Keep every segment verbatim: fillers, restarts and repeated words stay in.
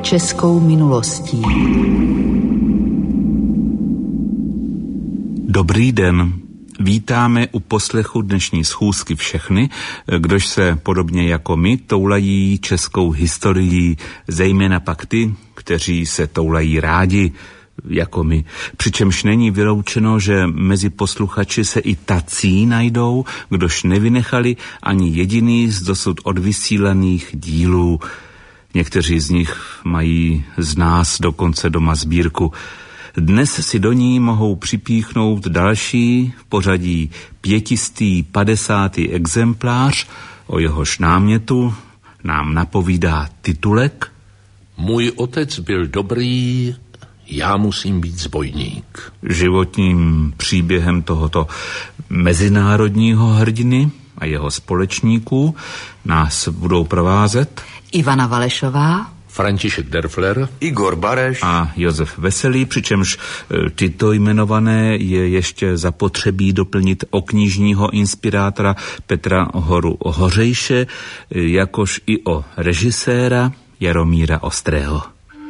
českou minulostí. Dobrý den. Vítáme u poslechu dnešní schůzky všechny, kdož se podobně jako my toulají českou historií, zejména pak ty, kteří se toulají rádi, jako my. Přičemž není vyloučeno, že mezi posluchači se i tací najdou, kdož nevynechali ani jediný z dosud odvysílaných dílů. Někteří z nich mají z nás dokonce doma sbírku. Dnes si do ní mohou připíchnout další v pořadí pětistý padesátý exemplář, o jehož námětu nám napovídá titulek Můj otec byl dobrý, já musím být zbojník. Životním příběhem tohoto mezinárodního hrdiny a jeho společníků nás budou provázet Ivana Valešová, František Derfler, Igor Bareš a Josef Veselý, přičemž tyto jmenované je ještě zapotřebí doplnit o knižního inspirátora Petra Horu Hořejše, jakož i o režiséra Jaromíra Ostrého.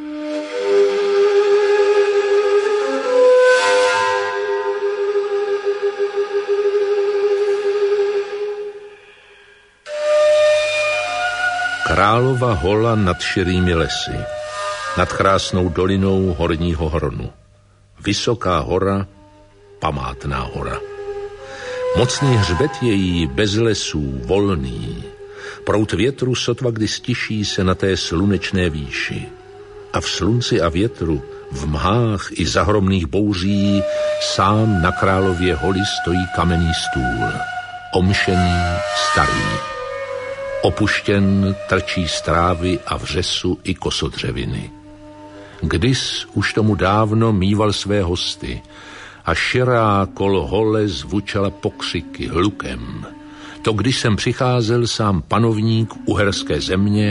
Králova hola nad širými lesy, nad krásnou dolinou Horního Hronu. Vysoká hora, památná hora. Mocný hřbet její bez lesů, volný. Proud větru sotva kdy stiší se na té slunečné výši. A v slunci a větru, v mhách i zahromných bouří, sám na Králově holi stojí kamenný stůl. Omšený, starý. Opuštěn trčí z trávy a vřesu i kosodřeviny. Kdys už tomu dávno mýval své hosty a širá kolo hole zvučala pokřiky hlukem. To když sem přicházel sám panovník uherské země,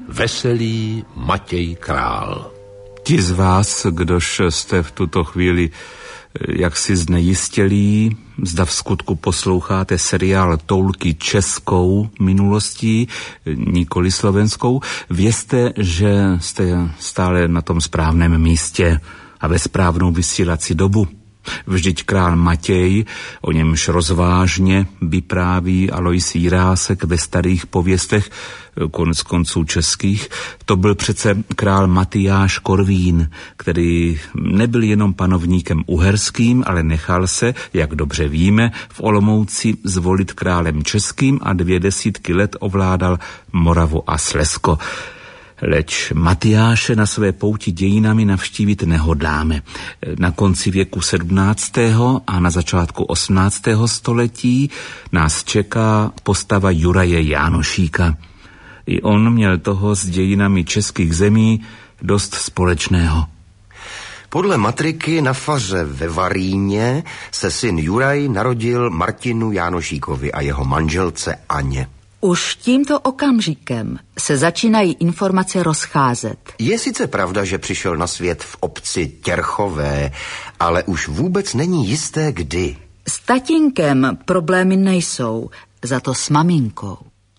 Veselý Matěj Král. Ti z vás, kdož jste v tuto chvíli jaksi znejistělí, zda v skutku posloucháte seriál Toulky českou minulostí, nikoli slovenskou, vězte, že jste stále na tom správném místě a ve správnou vysílací dobu. Vždyť král Matěj, o němž rozvážně vypráví Alois Jirásek ve starých pověstech, konec konců českých, to byl přece král Matyáš Korvín, který nebyl jenom panovníkem uherským, ale nechal se, jak dobře víme, v Olomouci zvolit králem českým a dvě desítky let ovládal Moravu a Slezsko. Leč Matyáše na své pouti dějinami navštívit nehodláme. Na konci věku sedmnáctého a na začátku osmnáctého století nás čeká postava Juraje Jánošíka. I on měl toho s dějinami českých zemí dost společného. Podle matriky na faře ve Varíně se syn Juraj narodil Martinu Jánošíkovi a jeho manželce Aně. Už tímto okamžikem se začínají informace rozcházet. Je sice pravda, že přišel na svět v obci Těrchové, ale už vůbec není jisté kdy. S tatínkem problémy nejsou, za to s maminkou.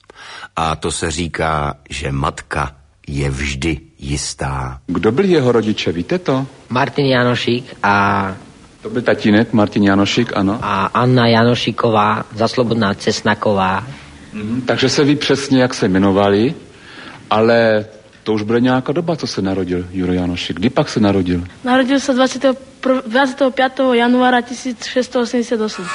A to se říká, že matka je vždy jistá. Kdo byl jeho rodiče, víte to? Martin Janošík a... To byl tatínek, Martin Janošík, ano. A Anna Janošíková, Zaslobodná Cesnaková. Mhm, takže se ví přesně, jak se jmenovali, ale to už bude nějaká doba, co se narodil Juro Janošík. Kdy pak se narodil? Narodil se dvacátého pátého januára tisíc šest set osmdesát osm.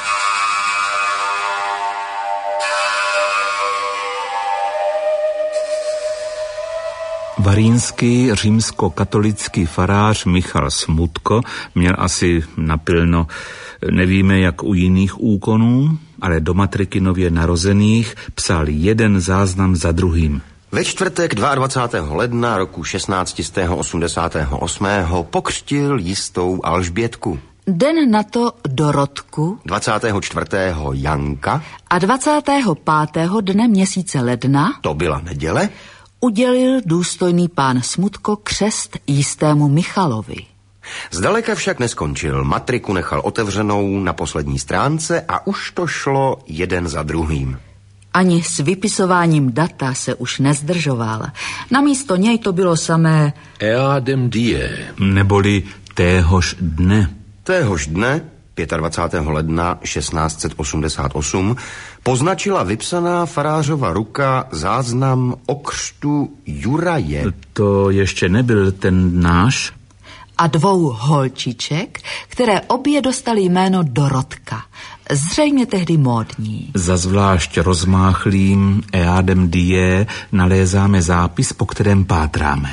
Varínský římskokatolický farář Michal Smutko měl asi napilno, nevíme jak u jiných úkonů, ale do matriky nově narozených psal jeden záznam za druhým. Ve čtvrtek dvacátého druhého ledna roku šestnáct set osmdesát osm pokřtil jistou Alžbětku. Den na to Dorotku. dvacátého čtvrtého Janka. A dvacátého pátého dne měsíce ledna. To byla neděle. Udělil důstojný pán Smutko křest jistému Michalovi. Zdaleka však neskončil. Matriku nechal otevřenou na poslední stránce a už to šlo jeden za druhým. Ani s vypisováním data se už nezdržoval. Namísto něj to bylo samé Eadem die, neboli téhož dne. Téhož dne, dvacátého pátého ledna šestnáct set osmdesát osm, poznačila vypsaná farářova ruka záznam o křtu Juraje. To ještě nebyl ten náš? A dvou holčiček, které obě dostaly jméno Dorotka. Zřejmě tehdy módní. Za zvlášť rozmáchlým Eadem die nalézáme zápis, po kterém pátráme.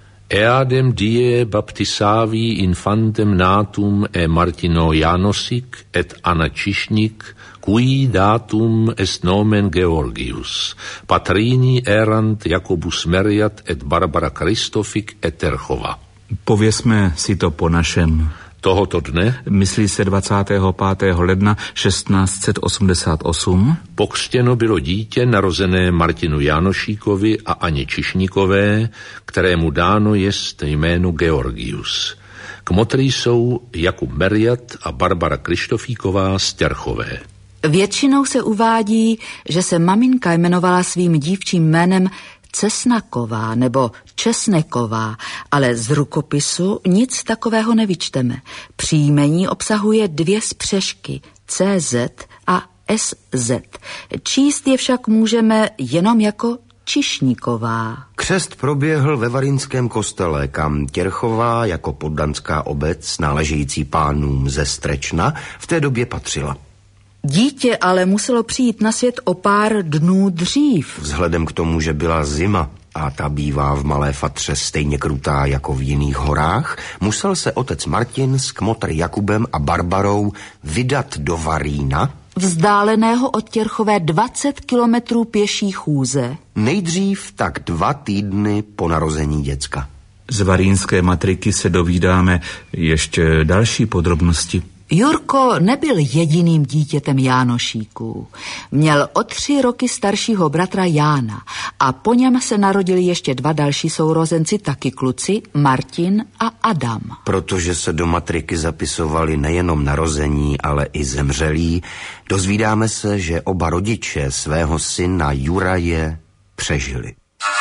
Eadem die baptisavi infantem natum e Martino Janosik et Anna Čišnik, cui datum est nomen Georgius, patrini erant Jacobus Meriat et Barbara Christofik et Terchova. Pověsme si to po našem. Tohoto dne, myslí se dvacátého pátého ledna šestnáct set osmdesát osm, pokřtěno bylo dítě narozené Martinu Jánošíkovi a Aně Čišníkové, kterému dáno jest jméno Georgius. Kmotry jsou Jakub Meriat a Barbara Krištofíková z Terchové. Většinou se uvádí, že se maminka jmenovala svým dívčím jménem Cesnaková nebo Česneková, ale z rukopisu nic takového nevyčteme. Příjmení obsahuje dvě spřežky C Z a S Z. Číst je však můžeme jenom jako Čišníková. Křest proběhl ve Varínském kostele, kam Těrchová jako poddanská obec náležející pánům ze Strečna v té době patřila. Dítě ale muselo přijít na svět o pár dnů dřív. Vzhledem k tomu, že byla zima a ta bývá v Malé Fatře stejně krutá jako v jiných horách, musel se otec Martin s kmotr Jakubem a Barbarou vydat do Varína, vzdáleného od Těrchové dvacet kilometrů pěší chůze. Nejdřív tak dva týdny po narození děcka. Z varínské matriky se dovídáme ještě další podrobnosti. Jurko nebyl jediným dítětem Jánošíků. Měl o tři roky staršího bratra Jána a po něm se narodili ještě dva další sourozenci, taky kluci, Martin a Adam. Protože se do matriky zapisovali nejenom narození, ale i zemřelí, dozvídáme se, že oba rodiče svého syna Juraje přežili.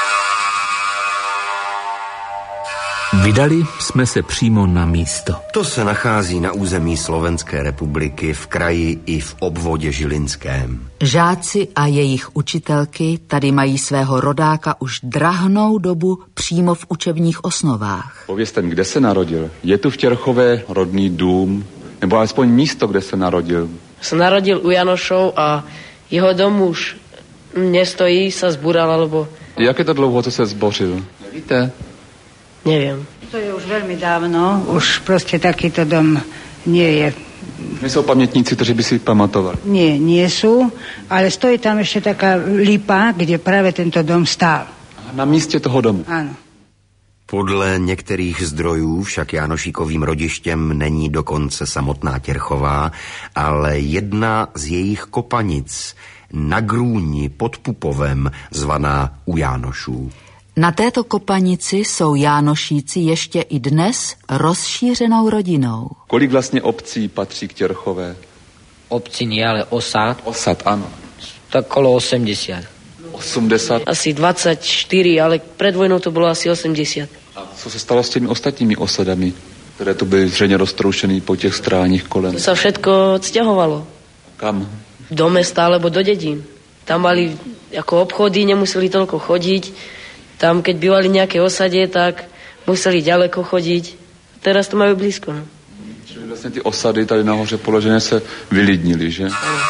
Vydali jsme se přímo na místo. To se nachází na území Slovenské republiky, v kraji i v obvodě Žilinském. Žáci a jejich učitelky tady mají svého rodáka už drahnou dobu přímo v učebních osnovách. Povězte mi, kde se narodil? Je tu v Těrchové rodný dům? Nebo alespoň místo, kde se narodil? Se narodil u Janošov a jeho dom už nestojí, sa zbúral, alebo... Jak je to dlouho, co se zbořil? Nevíte? Neviem. To je už veľmi dávno, už proste takýto dom nie je. Nejsou pamětníci, kteří by si pamatovali? Nie, nie sú, ale stojí tam ešte taká lipa, kde práve tento dom stál. Na místě toho domu? Áno. Podle některých zdrojů však Jánošíkovým rodištěm není dokonce samotná Těrchová, ale jedna z jejich kopanic na Grúni pod Pupovem, zvaná U Jánošů. Na této kopanici jsou Jánošíci ještě i dnes rozšířenou rodinou. Kolik vlastně obcí patří k Těrchové? Obcí nie, ale osad. Osad, ano. Tak kolo osemdesiat. osmdesát. Asi dvadsaťštyri, ale pred vojnou to bylo asi osemdesiat. A co se stalo s těmi ostatními osadami, které tu byly zřejmě roztroušený po těch stráních kolem? To sa všetko odsťahovalo. Kam? Do mesta alebo do dedín. Tam mali ako obchody, nemuseli toľko chodiť. Tam, keď bývali nejaké osade, tak museli ďaleko chodiť. Teraz to majú blízko. No. Čili vlastně ty osady tady nahoře položené se vylidnili, že?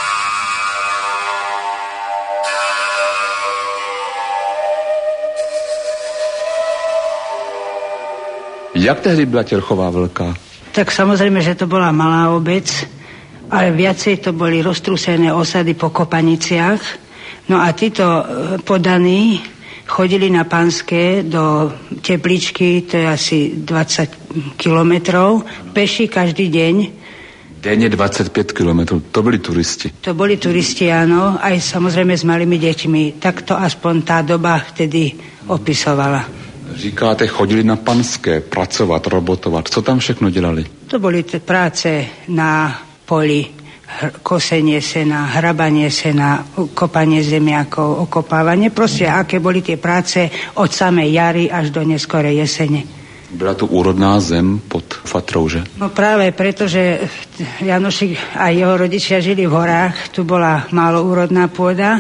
Jak tehdy byla Těrchová velká? Tak samozrejme, že to bola malá obec, ale viacej to boli roztrúsené osady po kopaniciach. No a títo podaní chodili na Panské do Tepličky, to je asi dvadsať kilometrov, peši každý deň. Denně dvacet pět kilometrů, to byli turisti. To boli turisti, áno, aj samozrejme s malými deťmi. Tak to aspoň tá doba vtedy opisovala. Říkáte, chodili na Panské pracovat, robotovat. Co tam všechno dělali? To boli t- práce na poli, kosenie sena, hrabanie sena, kopanie zemiakov, okopávanie. Proste, aké boli tie práce od samej jary až do neskorej jesene. Byla to úrodná zem pod Fatrou, že? No práve preto, že Janošik a jeho rodičia žili v horách, tu bola málo úrodná pôda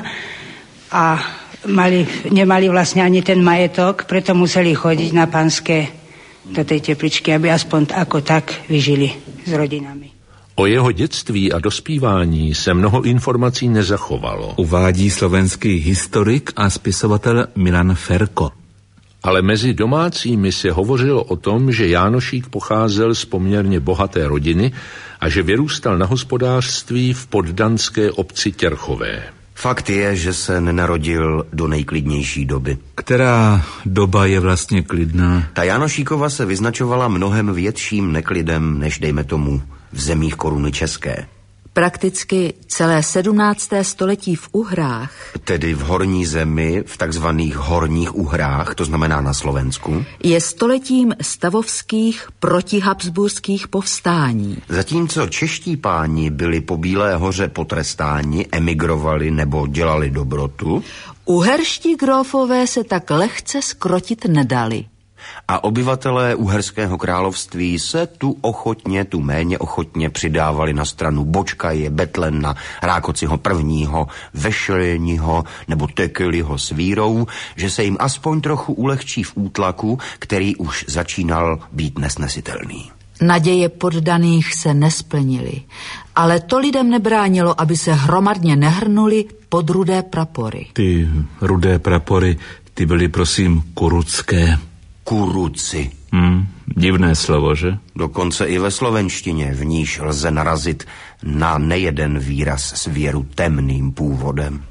a mali, nemali vlastne ani ten majetok, preto museli chodiť na panské do tej tepličky, aby aspoň ako tak vyžili s rodinami. O jeho dětství a dospívání se mnoho informací nezachovalo. Uvádí slovenský historik a spisovatel Milan Ferko. Ale mezi domácími se hovořilo o tom, že Jánošík pocházel z poměrně bohaté rodiny a že vyrůstal na hospodářství v poddanské obci Těrchové. Fakt je, že se nenarodil do nejklidnější doby. Která doba je vlastně klidná? Ta Janošíkova se vyznačovala mnohem větším neklidem, než dejme tomu v zemích koruny české. Prakticky celé sedmnácté století v Uhrách, tedy v horní zemi, v takzvaných horních Uhrách, to znamená na Slovensku, je stoletím stavovských protihabsburských povstání. Zatímco čeští páni byli po Bílé hoře potrestáni, emigrovali nebo dělali dobrotu, uherští grófové se tak lehce zkrotit nedali. A obyvatelé Uherského království se tu ochotně, tu méně ochotně přidávali na stranu Bočkaje, Betlena, Rákociho prvního, Vešelního nebo Tekeliho s vírou, že se jim aspoň trochu ulehčí v útlaku, který už začínal být nesnesitelný. Naděje poddaných se nesplnily, ale to lidem nebránilo, aby se hromadně nehrnuli pod rudé prapory. Ty rudé prapory, ty byly prosím kurucké. Kuruci. Hmm, divné slovo, že? Dokonce i ve slovenštině v níž lze narazit na nejeden výraz s věru temným původem.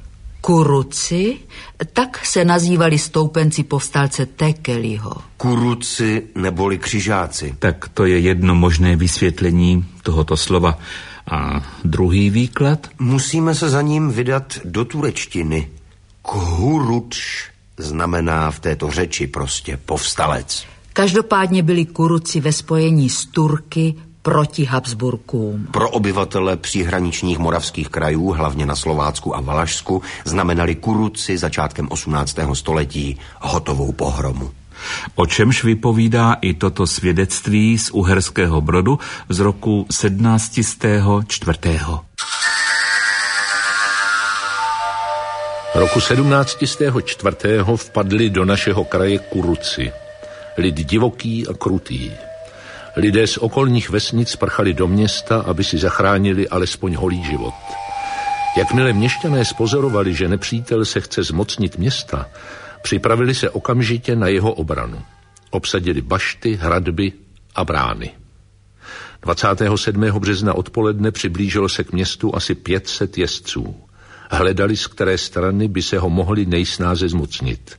Kuruci? Tak se nazývali stoupenci povstalce Tekeliho. Kuruci neboli křižáci. Tak to je jedno možné vysvětlení tohoto slova. A druhý výklad? Musíme se za ním vydat do turečtiny. Kuruč znamená v této řeči prostě povstalec. Každopádně byli Kuruci ve spojení s Turky proti Habsburkům. Pro obyvatele příhraničních moravských krajů, hlavně na Slovácku a Valašsku, znamenali Kuruci začátkem osmnáctého století hotovou pohromu. O čemž vypovídá i toto svědectví z Uherského Brodu z roku sedmnáct set čtyři. Roku sedmnáct set čtyři vpadli do našeho kraje Kuruci. Lid divoký a krutý. Lidé z okolních vesnic prchali do města, aby si zachránili alespoň holý život. Jakmile měšťané spozorovali, že nepřítel se chce zmocnit města, připravili se okamžitě na jeho obranu. Obsadili bašty, hradby a brány. dvacátého sedmého března odpoledne přiblížilo se k městu asi pět set jezdců. Hledali, z které strany by se ho mohli nejsnáze zmocnit.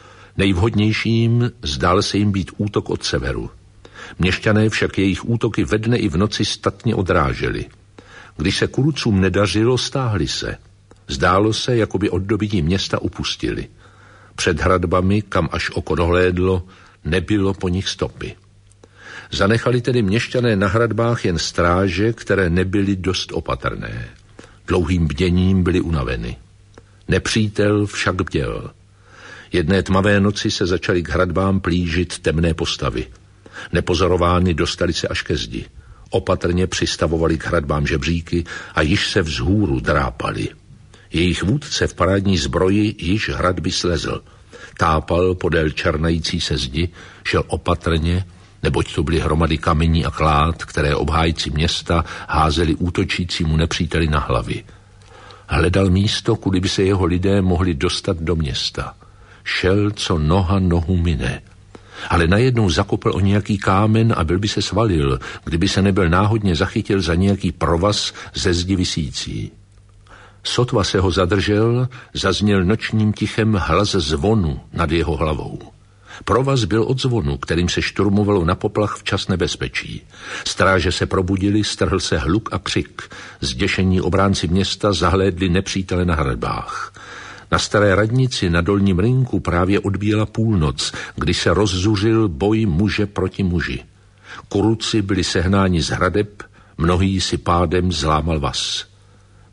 Nejvhodnějším zdál se jim být útok od severu. Měšťané však jejich útoky ve dne i v noci statně odráželi. Když se Kurucům nedařilo, stáhli se. Zdálo se, jako by od dobytí města upustili. Před hradbami, kam až oko dohlédlo, nebylo po nich stopy. Zanechali tedy měšťané na hradbách jen stráže, které nebyly dost opatrné. Dlouhým bděním byli unaveny. Nepřítel však bděl. Jedné tmavé noci se začaly k hradbám plížit temné postavy. Nepozorovány dostali se až ke zdi. Opatrně přistavovali k hradbám žebříky a již se vzhůru drápali. Jejich vůdce v parádní zbroji již hradby slezl. Tápal podél černající se zdi, šel opatrně, neboť to byly hromady kamení a klád, které obhájci města házeli útočícímu nepříteli na hlavy. Hledal místo, kudy by se jeho lidé mohli dostat do města. Šel, co noha nohu mine. Ale najednou zakopl o nějaký kámen a byl by se svalil, kdyby se nebyl náhodně zachytil za nějaký provaz ze zdi visící. Sotva se ho zadržel, zazněl nočním tichem hlas zvonu nad jeho hlavou. Provaz byl od zvonu, kterým se šturmovalo na poplach včas nebezpečí. Stráže se probudili, strhl se hluk a křik. Zděšení obránci města zahlédli nepřítele na hradbách. Na staré radnici na Dolním rynku právě odbíjela půlnoc, kdy se rozzuřil boj muže proti muži. Kuruci byli sehnáni z hradeb, mnohý si pádem zlámal vaz.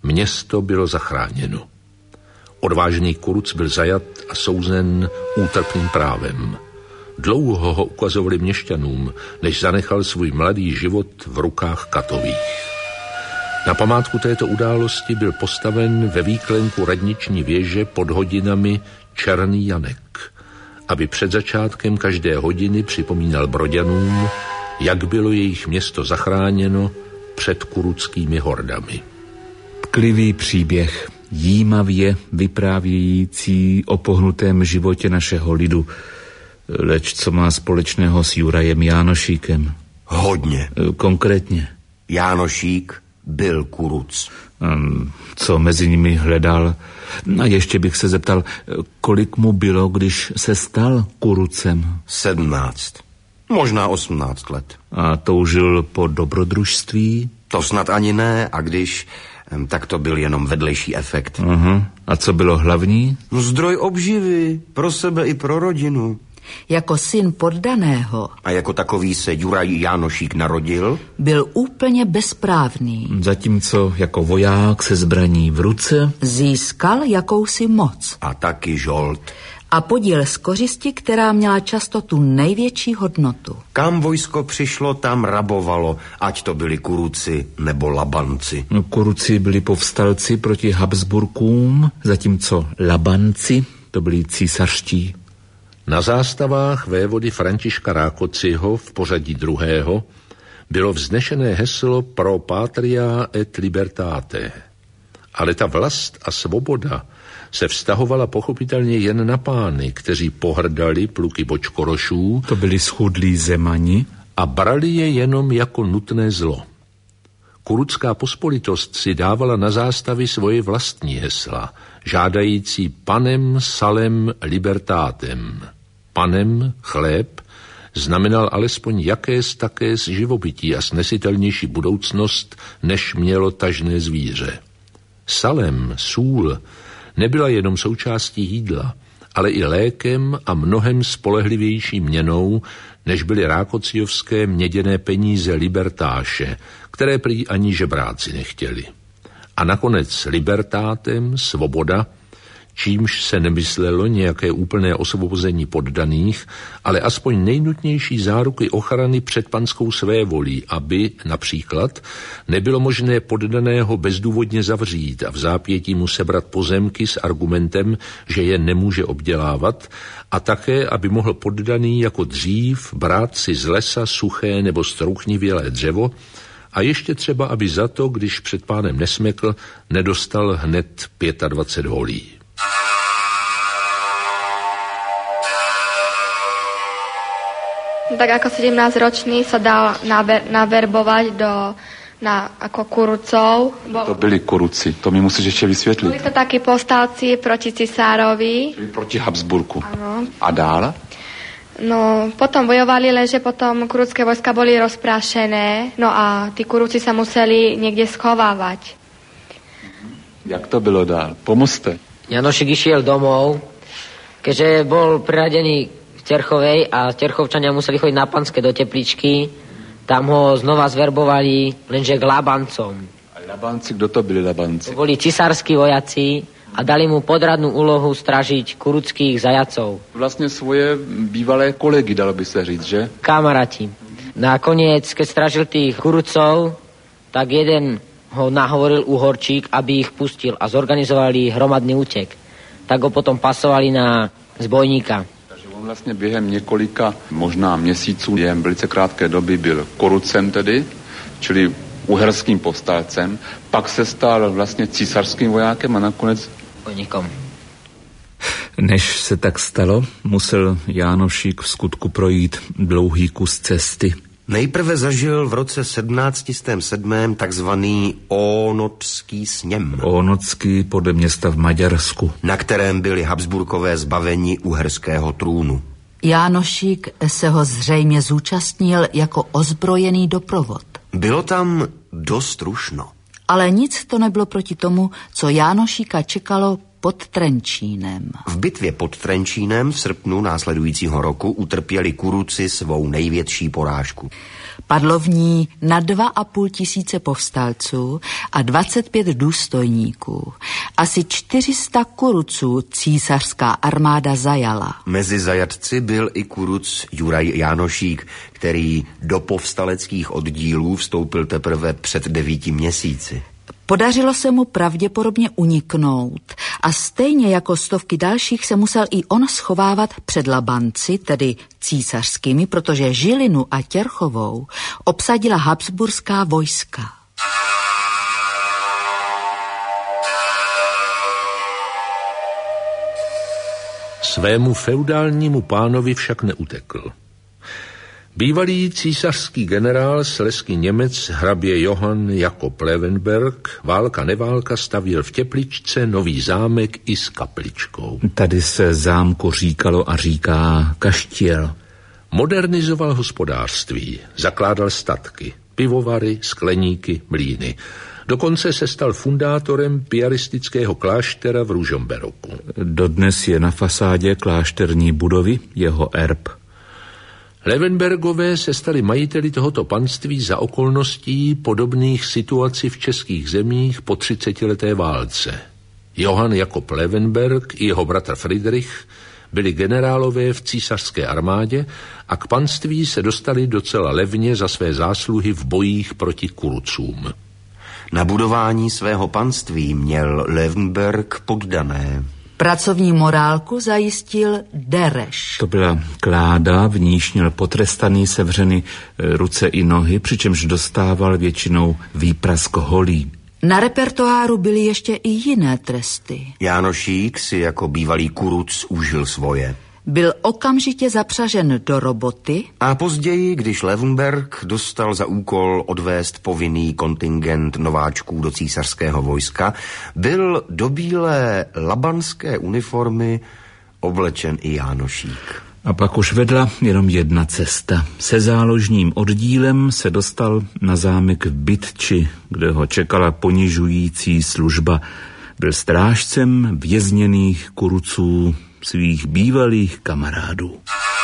Město bylo zachráněno. Odvážný Kuruc byl zajat a souzen útrpným právem. Dlouho ho ukazovali měšťanům, než zanechal svůj mladý život v rukách katových. Na památku této události byl postaven ve výklenku radniční věže pod hodinami černý Janek, aby před začátkem každé hodiny připomínal Broďanům, jak bylo jejich město zachráněno před kuruckými hordami. Tklivý příběh, jímavě vyprávějící o pohnutém životě našeho lidu, leč co má společného s Jurajem Jánošíkem? Hodně. Konkrétně? Jánošík byl Kuruc. Co mezi nimi hledal? A ještě bych se zeptal, kolik mu bylo, když se stal Kurucem? Sedmnáct. Možná osmnáct let. A toužil po dobrodružství? To snad ani ne, a když, tak to byl jenom vedlejší efekt. Aha. A co bylo hlavní? No, zdroj obživy, pro sebe i pro rodinu. Jako syn poddaného. A jako takový se Juraj Jánošík narodil? Byl úplně bezprávný. Zatímco jako voják se zbraní v ruce získal jakousi moc. A taky žolt. A podíl z kořisti, která měla často tu největší hodnotu. Kam vojsko přišlo, tam rabovalo, ať to byli Kuruci nebo Labanci. No, Kuruci byli povstalci proti Habsburkům, zatímco Labanci to byli císařští. Na zástavách vévody Františka Rákociho v pořadí druhého bylo vznešené heslo Pro patria et libertate. Ale ta vlast a svoboda se vztahovala pochopitelně jen na pány, kteří pohrdali pluky bočkorošů. To byli schudlí zemani. A brali je jenom jako nutné zlo. Kurucká pospolitost si dávala na zástavy svoje vlastní hesla, žádající panem salem libertátem. Panem chléb znamenal alespoň jakés takés živobytí a snesitelnější budoucnost, než mělo tažné zvíře. Salem, sůl, nebyla jenom součástí jídla, ale i lékem a mnohem spolehlivější měnou, než byly rákociovské měděné peníze libertáše, které prý ani žebráci nechtěli. A nakonec libertátem, svoboda, čímž se nemyslelo nějaké úplné osvobození poddaných, ale aspoň nejnutnější záruky ochrany před panskou svévolí, aby například nebylo možné poddaného bezdůvodně zavřít a v zápětí mu sebrat pozemky s argumentem, že je nemůže obdělávat, a také, aby mohl poddaný jako dřív brát si z lesa suché nebo strouchnivělé dřevo, a ještě třeba, aby za to, když před pánem nesmekl, nedostal hned dvacet pět holí. Tak ako sedemnásťročný sa dal naver, naverbovať do, na, ako Kurucov. Bo, to byli Kuruci, to mi musíš ještě vysvětlit. Byli to takí povstalci proti cisárovi. Proti Habsburku. Ano. A dál? No, potom bojovali, lenže potom kurucké vojska boli rozprášené, no a tí Kuruci sa museli niekde schovávať. Jak to bylo dál? Pomozte. Janošik išiel domov, keďže bol priradený v Terchovej a Terchovčania museli chodiť na Panské do tepličky, tam ho znova zverbovali, lenže k Labancom. A Labanci, kdo to byli Labanci? To boli cisárski vojaci a dali mu podradnú úlohu stražiť kuruckých zajacov. Vlastně svoje bývalé kolegy, dalo by se říct, že? Kamaráti. Nakoniec, keď stražil tých Kurucov, tak jeden ho nahovoril Uhorčík, aby ich pustil a zorganizovali hromadný útek. Tak ho potom pasovali na zbojníka. Takže on vlastně během několika, možná měsíců, během velice krátké doby byl Kurucem tedy, čili uherským povstalcem, pak se stal vlastně císařským vojákem a nakonec bojníkom. Než se tak stalo, musel Jánošík v skutku projít dlouhý kus cesty. Nejprve zažil v roce sedmnáct set sedm takzvaný Ónotský sněm. Ónotský podle města v Maďarsku. Na kterém byli Habsburkové zbaveni uherského trůnu. Jánošík se ho zřejmě zúčastnil jako ozbrojený doprovod. Bylo tam dost rušno. Ale nic to nebylo proti tomu, co Jánošíka čekalo pod Trenčínem. V bitvě pod Trenčínem v srpnu následujícího roku utrpěli Kuruci svou největší porážku. Padlo v ní na dva a půl tisíce povstalců a dvacet pět důstojníků. Asi čtyři sta kuruců císařská armáda zajala. Mezi zajatci byl i kuruc Juraj Jánošík, který do povstaleckých oddílů vstoupil teprve před devíti měsíci. Podařilo se mu pravděpodobně uniknout a stejně jako stovky dalších se musel i on schovávat před Labanci, tedy císařskými, protože Žilinu a Těrchovou obsadila habsburská vojska. Svému feudálnímu pánovi však neutekl. Bývalý císařský generál, slezský Němec, hrabě Johann Jakob Levenberg, válka neválka stavěl v Tepličce nový zámek i s kapličkou. Tady se zámku říkalo a říká kaštěl. Modernizoval hospodářství, zakládal statky, pivovary, skleníky, mlýny. Dokonce se stal fundátorem piaristického kláštera v Ružomberoku. Dodnes je na fasádě klášterní budovy jeho erb. Levenbergové se stali majiteli tohoto panství za okolností podobných situací v českých zemích po třicetileté válce. Johann Jakob Levenberg i jeho bratr Friedrich byli generálové v císařské armádě a k panství se dostali docela levně za své zásluhy v bojích proti kurucům. Na budování svého panství měl Levenberg poddané. Pracovní morálku zajistil Dereš. To byla kláda, v níž měl potrestaný sevřeny ruce i nohy, přičemž dostával většinou výprask holí. Na repertoáru byly ještě i jiné tresty. Jánošík si jako bývalý kuruc užil svoje. Byl okamžitě zapřažen do roboty a později, když Levenberg dostal za úkol odvést povinný kontingent nováčků do císařského vojska, byl do bílé labanské uniformy oblečen i Jánošík. A pak už vedla jenom jedna cesta. Se záložním oddílem se dostal na zámek v Bytči, kde ho čekala ponižující služba. Byl strážcem vězněných kuruců, svých bývalých kamarádů.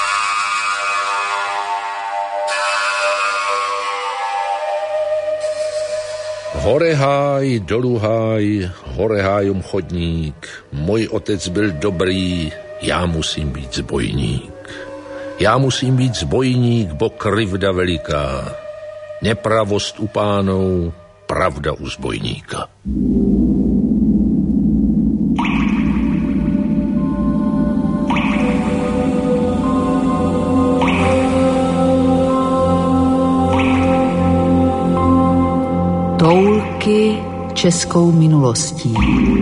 Hore háj, dolu háj, hore hájom chodník. Můj otec byl dobrý, já musím být zbojník. Já musím být zbojník, bo krivda veliká. Nepravost u pánov, pravda u zbojníka. Toulky českou minulostí.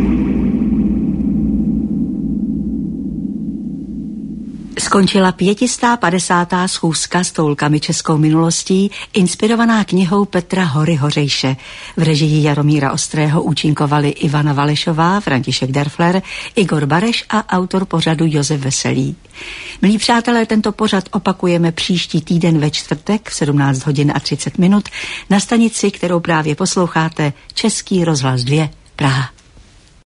Skončila pětistá padesátá schůzka s toulkami českou minulostí, inspirovaná knihou Petra Hory Hořejše. V režii Jaromíra Ostrého účinkovali Ivana Valešová, František Derfler, Igor Bareš a autor pořadu Josef Veselý. Milí přátelé, tento pořad opakujeme příští týden ve čtvrtek v sedmnáct hodin a třicet minut na stanici, kterou právě posloucháte, Český rozhlas dva, Praha.